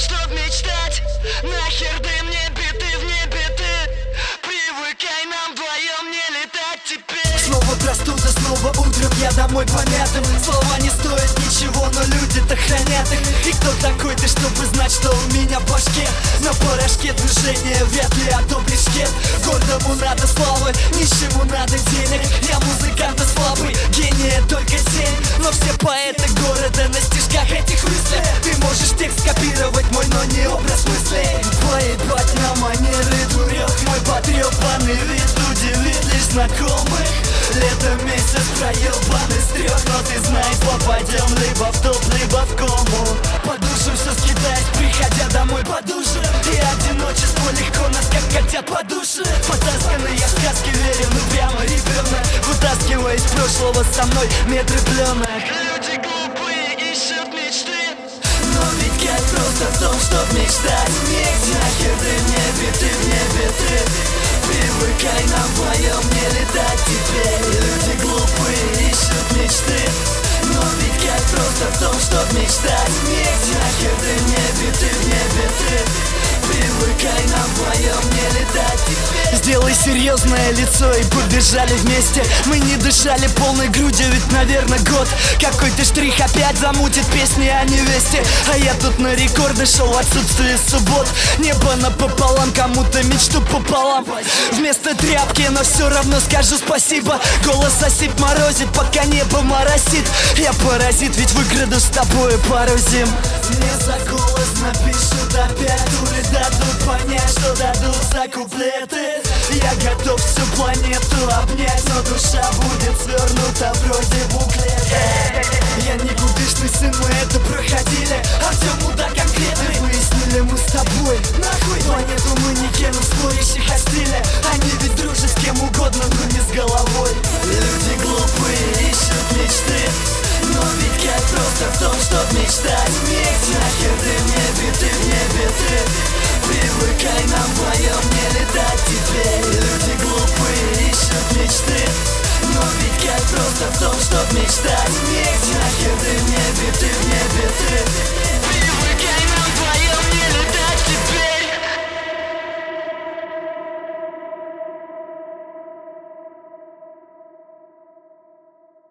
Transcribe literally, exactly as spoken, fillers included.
чтоб мечтать. Нахер ты мне биты в небе ты. Привыкай, нам вдвоем не летать теперь. Снова простуда, снова утром я домой помятым. Слова не стоят ничего, но люди-то хранят их. И кто такой ты, чтобы знать, что у меня в башке? На порошке движения вряд ли одобришь кет. Гордому надо славы, нищему надо денег. Я музыкант слабый, гения только тень. Но все поэты города на стишках этих мыслей. Ты можешь текст копировать мой, но не образ мыслей. Поебать на манеры дурех. Мой потрепанный вид удивит лишь знакомых. Лето месяц проебанный с трех. Но ты знаешь, попадем либо в топ, либо в кому. Подушим все скидать, приходя домой подушим. И одиночество легко нас как котят подуши. Потасканные сказки верим, ну прямо ребенок. Вытаскивая из прошлого со мной метры пленок. Люди глупые ищут мечты. Но ведь как просто в том, чтоб мечтать. Нахер ты в небе, ты в небе ты. Привыкай, нам вдвоем не летать теперь. Люди глупые ищут мечты. Но ведь как просто в том, чтоб мечтать. Нахер ты в небе, ты в небе ты. Привыкай, нам вдвоем не летать теперь. Сделай серьезное лицо и побежали вместе. Мы не дышали полной грудью, ведь, наверное, год. Какой-то штрих опять замутит песни о невесте. А я тут на рекорды шел, отсутствие суббот. Небо напополам, кому-то мечту пополам. Вместо тряпки, но все равно скажу спасибо. Голос осип морозит, пока небо моросит. Я паразит, ведь выкраду с тобой пару зим. Мне за голос напишут опять. Дуры дадут понять, что дадут за куплеты. Я готов всю планету обнять, но душа будет свернута вроде буклета. Я никудышный сын, мы это